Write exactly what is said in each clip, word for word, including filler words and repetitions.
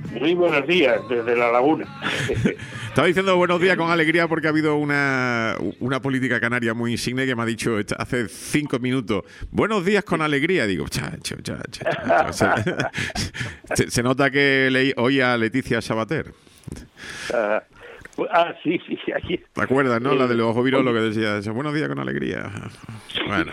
Muy buenos días desde La Laguna. Estaba diciendo buenos días con alegría porque ha habido una, una política canaria muy insigne que me ha dicho hace cinco minutos, buenos días con alegría. Digo, chacho, chacho, chacho. Se, se nota que leí hoy a Leticia Sabater. Uh, ah, sí, sí, aquí. ¿Te acuerdas, no? Eh, la de los ojos virolos que decía, buenos días con alegría. Bueno.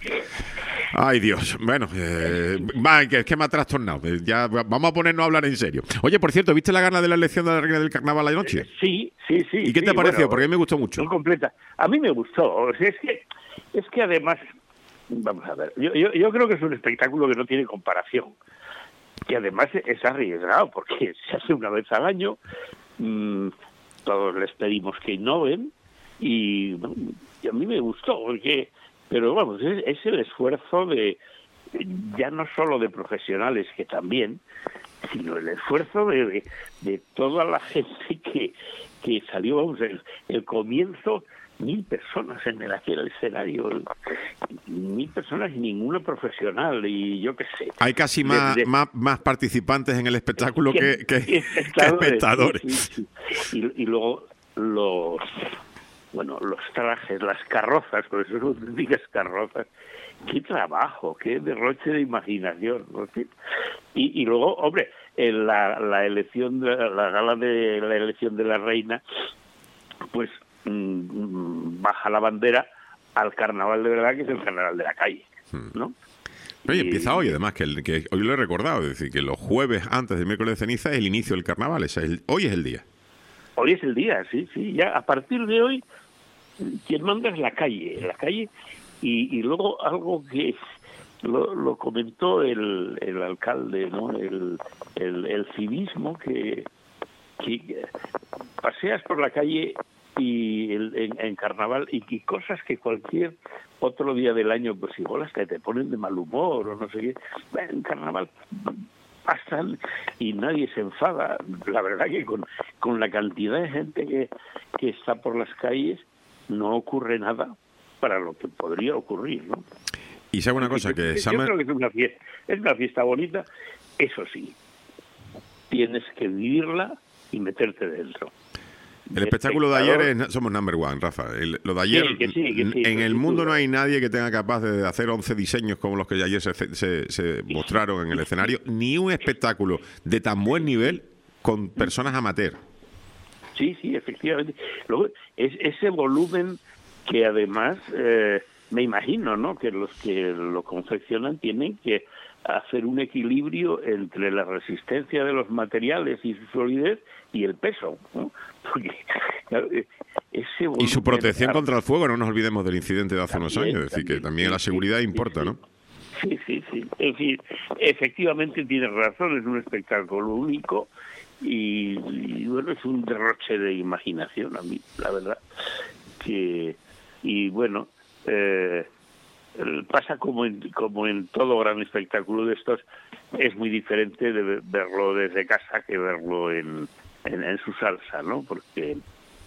Ay, Dios. Bueno, eh, va, que es que me ha trastornado. Ya vamos a ponernos a hablar en serio. Oye, por cierto, ¿viste la gana de la elección de la reina del carnaval anoche? Sí, sí, sí. ¿Y qué sí, te pareció? Bueno, porque a mí me gustó mucho. No completa. A mí me gustó. O sea, es que, es que además, vamos a ver, yo, yo, yo creo que es un espectáculo que no tiene comparación. Y además es arriesgado porque se hace una vez al año. Mmm, todos les pedimos que innoven y, bueno, y a mí me gustó porque, pero vamos, es, es el esfuerzo de ya no solo de profesionales, que también, sino el esfuerzo de, de, de toda la gente que, que salió, vamos, el, el comienzo, mil personas en el, aquel escenario, mil personas y ninguna profesional, y yo qué sé. Hay casi más, de, de, más, más participantes en el espectáculo que, que, que espectadores. Que espectadores. Sí, sí. Y, y luego los, bueno, los trajes, las carrozas, por eso no digas carrozas, qué trabajo, qué derroche de imaginación, ¿no? Y, y luego, hombre, en la, la elección, de, la gala de la elección de la reina, pues mmm, baja la bandera al carnaval de verdad, que es el carnaval de la calle, ¿no? Oye, empieza hoy, además, que, el, que hoy lo he recordado, es decir, que los jueves antes del miércoles de ceniza es el inicio del carnaval, es el, hoy es el día. Hoy es el día, sí, sí, ya a partir de hoy, quien manda es la calle, la calle. Y, y luego algo que lo, lo comentó el, el alcalde, ¿no? El, el, el civismo, que, que paseas por la calle y el, en, en carnaval y, y cosas que cualquier otro día del año, pues igual hasta te ponen de mal humor o no sé qué. En carnaval pasan y nadie se enfada. La verdad que con, con la cantidad de gente que, que está por las calles no ocurre nada para lo que podría ocurrir, ¿no? Y sabe una cosa, que... Yo Summer... creo que es una fiesta, es una fiesta bonita, eso sí, tienes que vivirla y meterte dentro. El espectáculo de ayer es, somos number one, Rafa. El, lo de ayer, sí, que sí, que sí, en que el sí, mundo no hay nadie que tenga capaz de hacer once diseños como los que ayer se, se, se mostraron en el escenario, ni un espectáculo de tan buen nivel con personas amateur. Sí, sí, efectivamente. Luego, es ese volumen que además, eh, me imagino, ¿no?, que los que lo confeccionan tienen que hacer un equilibrio entre la resistencia de los materiales y su solidez y el peso, ¿no? Porque, claro, ese volumen, y su protección claro, contra el fuego, no nos olvidemos del incidente de hace también, unos años, es decir, también, que también sí, la seguridad sí, importa, sí, ¿no? Sí, sí, sí. En fin, efectivamente tienes razón, es un espectáculo único y, y bueno, es un derroche de imaginación a mí, la verdad, que... Y bueno, eh, pasa como en, como en todo gran espectáculo de estos, es muy diferente de verlo desde casa que verlo en, en, en su salsa, ¿no? Porque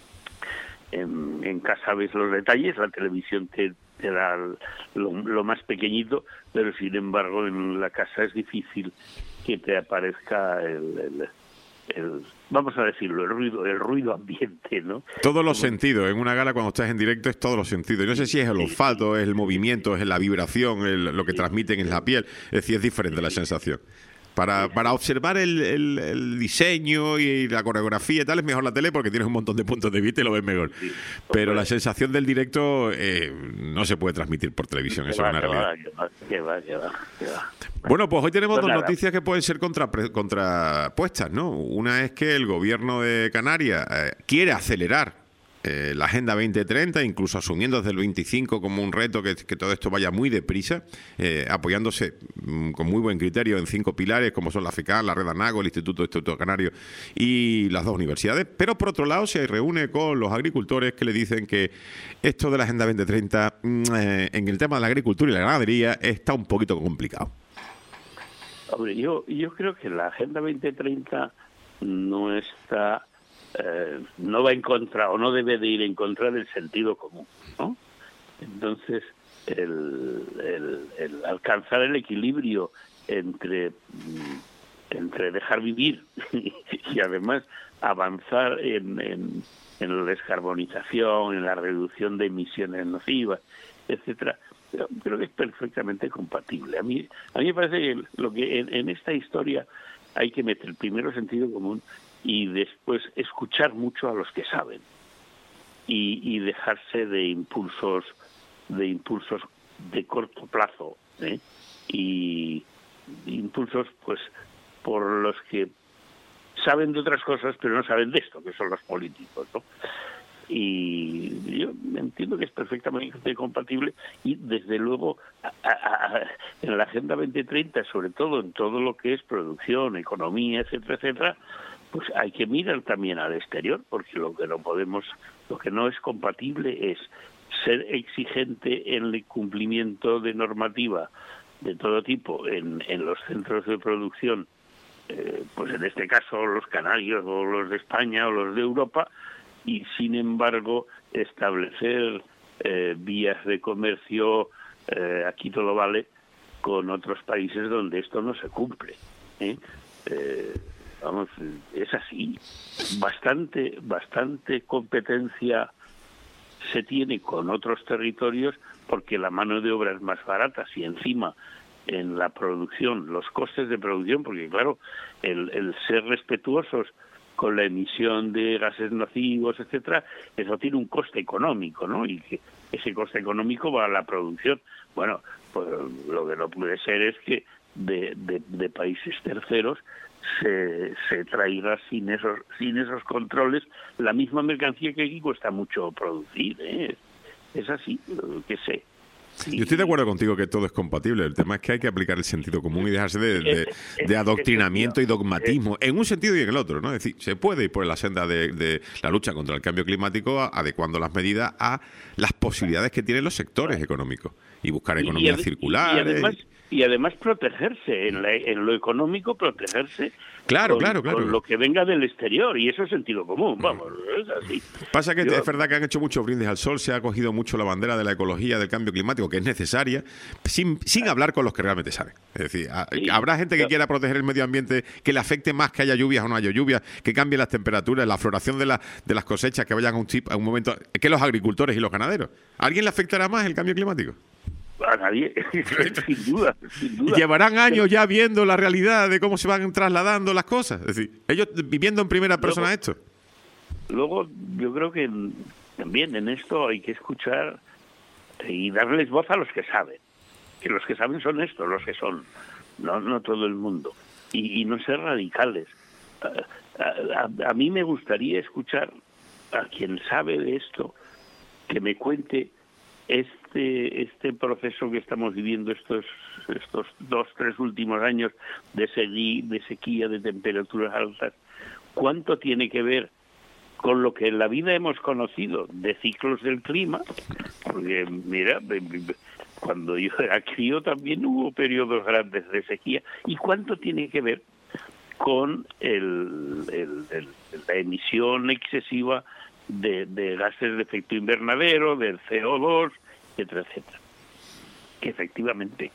en, en casa ves los detalles, la televisión te, te da lo, lo más pequeñito, pero sin embargo en la casa es difícil que te aparezca el... el El, vamos a decirlo, el ruido, el ruido ambiente, ¿no? Todos los sentidos, en una gala cuando estás en directo es todos los sentidos. No sé si es el olfato, es el movimiento, es la vibración, el, lo que transmiten en la piel. Es decir, es diferente la sensación. Para, para observar el, el, el diseño y la coreografía y tal, es mejor la tele porque tienes un montón de puntos de vista y lo ves mejor. Pero la sensación del directo eh, no se puede transmitir por televisión, eso es una realidad. Que va, que va, que va. Bueno, pues hoy tenemos Pues dos nada. noticias que pueden ser contra, contrapuestas, ¿no? Una es que el gobierno de Canarias eh, quiere acelerar eh, la Agenda veinte treinta, incluso asumiendo desde el veinticinco como un reto que, que todo esto vaya muy deprisa, eh, apoyándose mm, con muy buen criterio en cinco pilares, como son la FECAN, la Red ANAGO, el Instituto de Estatuto Canario y las dos universidades. Pero, por otro lado, se reúne con los agricultores que le dicen que esto de la Agenda veinte treinta, mm, eh, en el tema de la agricultura y la ganadería, está un poquito complicado. Hombre, yo, yo creo que la Agenda veinte treinta no está... Eh, no va en contra o no debe de ir en contra del sentido común, ¿no? Entonces, el, el, el alcanzar el equilibrio entre entre dejar vivir y además avanzar en, en, en la descarbonización, en la reducción de emisiones nocivas, etcétera, creo que es perfectamente compatible. A mí, a mí me parece que lo que en, en esta historia hay que meter primero sentido común y después escuchar mucho a los que saben y, y dejarse de impulsos de impulsos de corto plazo, ¿eh? y impulsos pues por los que saben de otras cosas pero no saben de esto, que son los políticos, ¿no? Y yo entiendo que es perfectamente compatible y desde luego a, a, a, en la Agenda veinte treinta, sobre todo en todo lo que es producción, economía, etcétera, etcétera, pues hay que mirar también al exterior, porque lo que no podemos, lo que no es compatible es ser exigente en el cumplimiento de normativa de todo tipo en, en los centros de producción, eh, pues en este caso los canarios o los de España o los de Europa, y sin embargo establecer eh, vías de comercio, eh, aquí todo vale, con otros países donde esto no se cumple, ¿eh? Eh, vamos, es así. Bastante, bastante competencia se tiene con otros territorios porque la mano de obra es más barata, y encima en la producción, los costes de producción, porque claro, el, el ser respetuosos con la emisión de gases nocivos, etcétera, eso tiene un coste económico, ¿no? Y que ese coste económico va a la producción. Bueno, pues lo que no puede ser es que de, de, de países terceros se, se traiga sin esos sin esos controles la misma mercancía que aquí cuesta mucho producir, ¿eh? Es así, que sé. Sí. Yo estoy de acuerdo contigo que todo es compatible. El tema es que hay que aplicar el sentido común y dejarse de, de, de adoctrinamiento y dogmatismo en un sentido y en el otro, ¿no? Es decir, se puede ir por la senda de, de la lucha contra el cambio climático adecuando las medidas a las posibilidades que tienen los sectores económicos y buscar economías y, circulares. Y además, y además protegerse, en, la, en lo económico protegerse claro, con, claro, claro. con lo que venga del exterior, y eso es sentido común, vamos, es así. Pasa que Yo, es verdad que han hecho muchos brindis al sol, se ha cogido mucho la bandera de la ecología, del cambio climático, que es necesaria, sin, sin hablar con los que realmente saben. Es decir, sí, habrá gente que yo, quiera proteger el medio ambiente, que le afecte más que haya lluvias o no haya lluvias, que cambie las temperaturas, la floración de, la, de las cosechas, que vayan a un, tip, a un momento, que los agricultores y los ganaderos. ¿A alguien le afectará más el cambio climático? A nadie, sin duda, sin duda. Llevarán años ya viendo la realidad de cómo se van trasladando las cosas. Es decir, ellos viviendo en primera persona luego, esto. Luego, yo creo que en, también en esto hay que escuchar y darles voz a los que saben. Que los que saben son estos, los que son, no, no todo el mundo. Y, y no ser radicales. A, a, a mí me gustaría escuchar a quien sabe de esto que me cuente este este proceso que estamos viviendo estos estos dos tres últimos años de sequía, de sequía, de temperaturas altas, cuánto tiene que ver con lo que en la vida hemos conocido de ciclos del clima, porque mira, cuando yo era crío también hubo periodos grandes de sequía, y cuánto tiene que ver con el, el, el, la emisión excesiva De, de gases de efecto invernadero, del C O dos, etcétera, etcétera, que efectivamente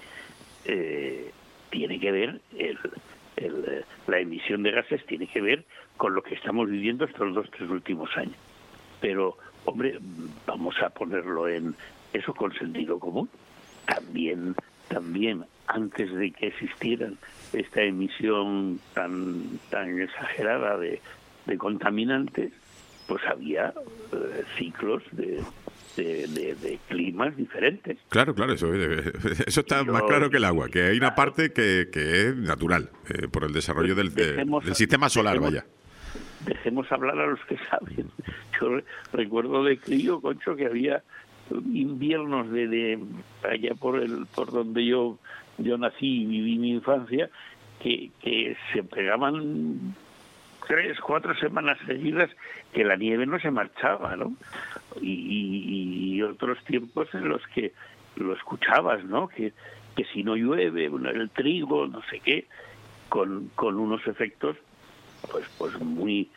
eh, tiene que ver, el, el, la emisión de gases tiene que ver con lo que estamos viviendo estos dos, tres últimos años. Pero, hombre, vamos a ponerlo en eso con sentido común. También, también antes de que existieran esta emisión tan, tan exagerada de, de contaminantes, pues había eh, ciclos de, de, de, de climas diferentes. Claro, claro, eso, eso está Yo, más claro que el agua, que hay una claro. parte que, que es natural, eh, por el desarrollo del, dejemos, del sistema solar, dejemos, vaya. Dejemos hablar a los que saben. Yo recuerdo de crío, Concho, que había inviernos de, de allá por el por donde yo yo nací y viví mi infancia, que, que se pegaban tres, cuatro semanas seguidas que la nieve no se marchaba, ¿no? Y, y, y otros tiempos en los que lo escuchabas, ¿no? Que, que si no llueve, el trigo, no sé qué, con, con unos efectos pues pues muy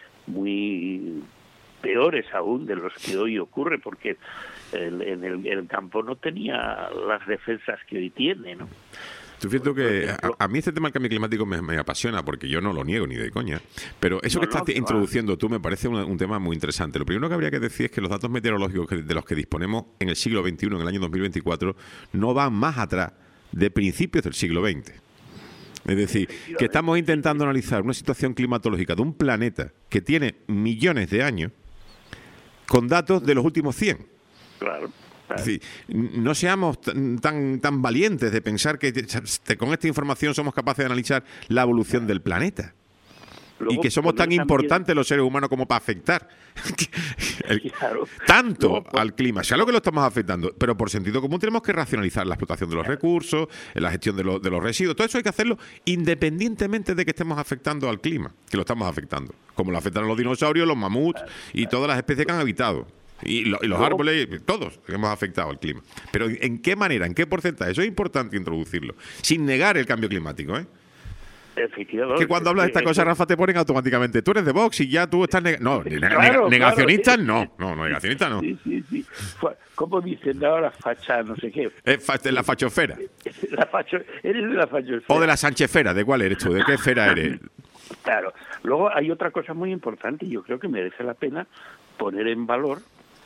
muy peores aún de los que hoy ocurre, porque el, en el, el campo no tenía las defensas que hoy tiene, ¿no? Tú fíjate que a, a mí este tema del cambio climático me, me apasiona, porque yo no lo niego ni de coña, pero eso no, que estás no, introduciendo tú me parece un, un tema muy interesante. Lo primero que habría que decir es que los datos meteorológicos que, de los que disponemos en el siglo veintiuno, en el año dos mil veinticuatro, no van más atrás de principios del siglo veinte. Es decir, que estamos intentando analizar una situación climatológica de un planeta que tiene millones de años con datos de los últimos cien. Claro. Es decir, no seamos tan tan valientes de pensar que con esta información somos capaces de analizar la evolución del planeta. Luego, y que somos tan importantes también los seres humanos como para afectar el, claro. tanto Luego, al clima. Sea lo que lo estamos afectando, pero por sentido común tenemos que racionalizar la explotación de los recursos, la gestión de, lo, de los residuos. Todo eso hay que hacerlo independientemente de que estemos afectando al clima, que lo estamos afectando. Como lo afectan los dinosaurios, los mamuts y todas las especies que han habitado. Y, lo, y los Luego, árboles, todos hemos afectado al clima. Pero ¿en qué manera, en qué porcentaje? Eso es importante introducirlo, sin negar el cambio climático, ¿eh? Efectivamente. Que cuando hablas de esta cosa, Rafa, te ponen automáticamente, tú eres de Vox y ya tú estás... Neg no, claro, negacionistas claro. no, no, no, negacionistas no. Sí, sí, sí. ¿Cómo dicen ahora facha, no sé qué? Es fa la fachosfera. La facho, eres de la fachosfera. O de la sanchefera, ¿de cuál eres tú? ¿De qué esfera eres? Claro. Luego hay otra cosa muy importante y yo creo que merece la pena poner en valor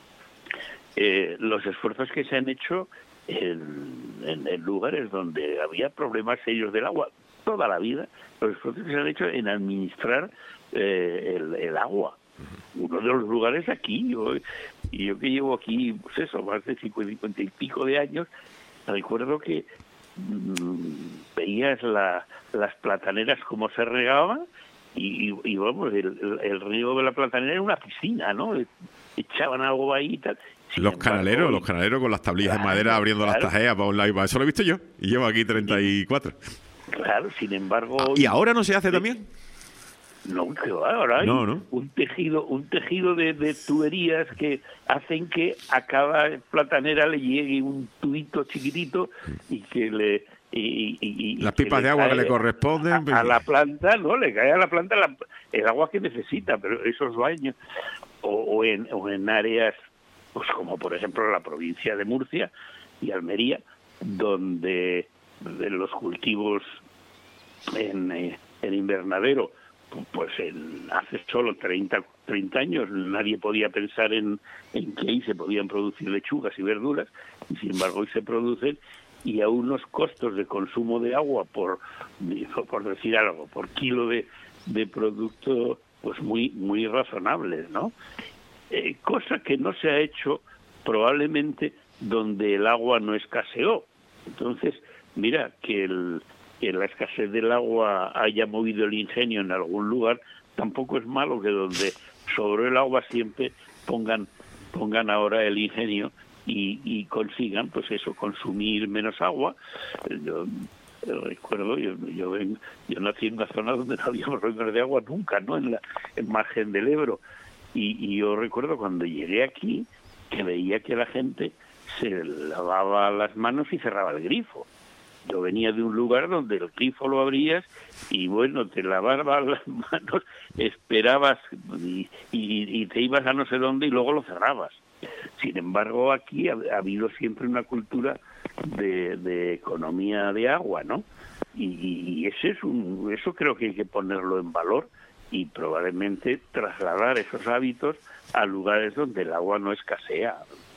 eh, los esfuerzos que se han hecho en, en, en lugares donde había problemas serios del agua toda la vida, los esfuerzos que se han hecho en administrar eh, el, el agua. Uno de los lugares aquí, yo, y yo que llevo aquí, pues eso, más de cincuenta y pico de años, recuerdo que mmm, veías la, las plataneras como se regaban y, y, y vamos, el, el, el río de la platanera era una piscina, ¿no? Echaban algo ahí y tal. Sin los embargo, canaleros, los canaleros con las tablillas claro, de madera abriendo claro. las tajeas para un lado y para eso lo he visto yo, y llevo aquí treinta y cuatro. Claro, sin embargo... Ah, ¿y ahora no se hace también? No, que ahora hay no, no. un tejido un tejido de, de tuberías que hacen que a cada platanera le llegue un tubito chiquitito y que le... Y, y, y las pipas de agua que le corresponden... A, a la planta, ¿no? Le cae a la planta la, el agua que necesita, pero esos baños... O, o, en, o en áreas, pues como por ejemplo la provincia de Murcia y Almería, donde de los cultivos en, en invernadero, pues en, hace solo treinta años nadie podía pensar en, en que ahí se podían producir lechugas y verduras, y sin embargo hoy se producen, y a unos costos de consumo de agua por, por decir algo, por kilo de, de producto, pues muy, muy razonables, ¿no? Eh, cosa que no se ha hecho probablemente donde el agua no escaseó. Entonces, mira, que, el, que la escasez del agua haya movido el ingenio en algún lugar, tampoco es malo que donde sobró el agua siempre pongan, pongan ahora el ingenio y, y consigan, pues eso, consumir menos agua. Yo, yo recuerdo, yo, yo, ven, yo nací en una zona donde no había problemas de agua nunca, ¿no? En la en margen del Ebro. Y, y yo recuerdo cuando llegué aquí que veía que la gente se lavaba las manos y cerraba el grifo. Yo venía de un lugar donde el grifo lo abrías y bueno, te lavabas las manos, esperabas y, y, y te ibas a no sé dónde y luego lo cerrabas. Sin embargo, aquí ha, ha habido siempre una cultura de, de economía de agua, ¿no? Y, y ese es un, eso creo que hay que ponerlo en valor y probablemente trasladar esos hábitos a lugares donde el agua no escasea.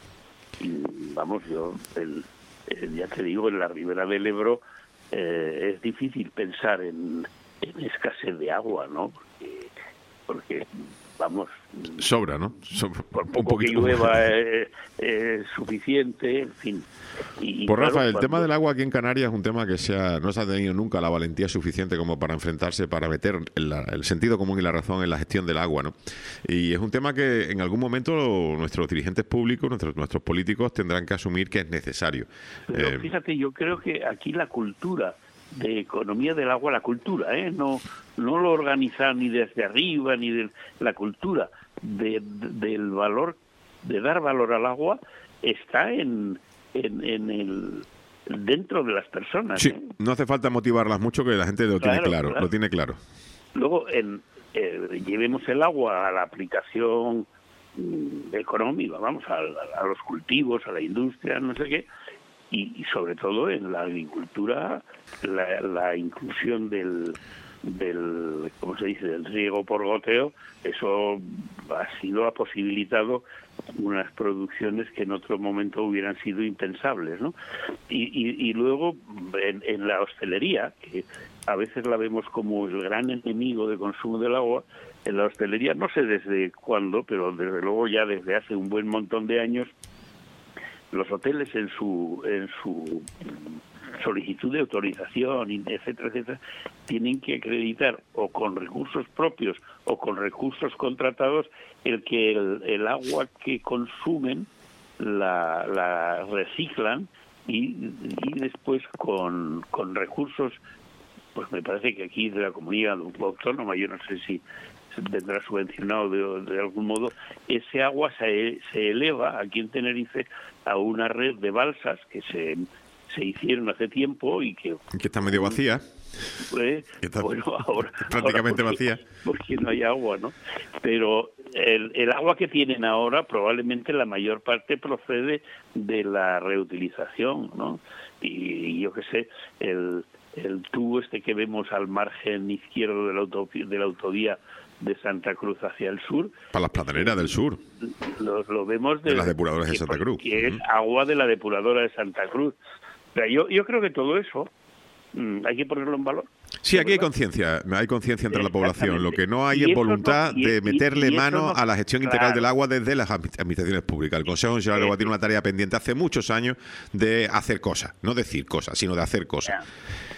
Y vamos, yo, el, el, ya te digo, en la ribera del Ebro eh, es difícil pensar en, en escasez de agua, ¿no? Porque, porque vamos... Sobra, ¿no? Sobra. Por poco que llueva es eh, eh, suficiente, en fin. Y, pues Rafa, claro, el cuando... tema del agua aquí en Canarias es un tema que se ha, no se ha tenido nunca la valentía suficiente como para enfrentarse, para meter el, el sentido común y la razón en la gestión del agua, ¿no? Y es un tema que en algún momento nuestros dirigentes públicos, nuestros, nuestros políticos tendrán que asumir que es necesario. Pero eh... fíjate, yo creo que aquí la cultura de economía del agua, la cultura, ¿eh? no no lo organizan ni desde arriba ni de la cultura de, de, del valor, de dar valor al agua, está en en, en el dentro de las personas. Sí, ¿eh? No hace falta motivarlas mucho, que la gente lo claro, tiene claro, claro, lo tiene claro. Luego, en, eh, llevemos el agua a la aplicación mm, económica, vamos, a, a los cultivos, a la industria, no sé qué, y, y sobre todo en la agricultura, la, la inclusión del del, ¿cómo se dice?, del riego por goteo, eso ha sido, ha posibilitado unas producciones que en otro momento hubieran sido impensables, ¿no? Y, y, y luego en, en la hostelería, que a veces la vemos como el gran enemigo de consumo del agua, en la hostelería, no sé desde cuándo, pero desde luego ya desde hace un buen montón de años, los hoteles en su en su solicitud de autorización, etcétera, etcétera, tienen que acreditar o con recursos propios o con recursos contratados el que el, el agua que consumen la, la reciclan y, y después con, con recursos, pues me parece que aquí de la comunidad autónoma, yo no sé si vendrá subvencionado de, de algún modo, ese agua se, se eleva aquí en Tenerife a una red de balsas que se se hicieron hace tiempo y que... Que está medio vacía. Pues, está bueno, ahora... prácticamente ahora porque, vacía. Porque no hay agua, ¿no? Pero el, el agua que tienen ahora, probablemente la mayor parte procede de la reutilización, ¿no? Y, y yo qué sé, el, el tubo este que vemos al margen izquierdo de la, auto, de la autovía de Santa Cruz hacia el sur. Para las platereras del sur. Lo, lo vemos de, de las depuradoras de Santa Cruz. Que es agua de la depuradora de Santa Cruz. Pero yo, yo creo que todo eso mmm, hay que ponerlo en valor. Sí, aquí hay conciencia, hay conciencia entre la población. Lo que no hay es voluntad no, y, de meterle y, y mano no, a la gestión integral claro. del agua desde las administraciones públicas. El Consejo Nacional del Agua tiene una tarea pendiente hace muchos años de hacer cosas, no decir cosas, sino de hacer cosas.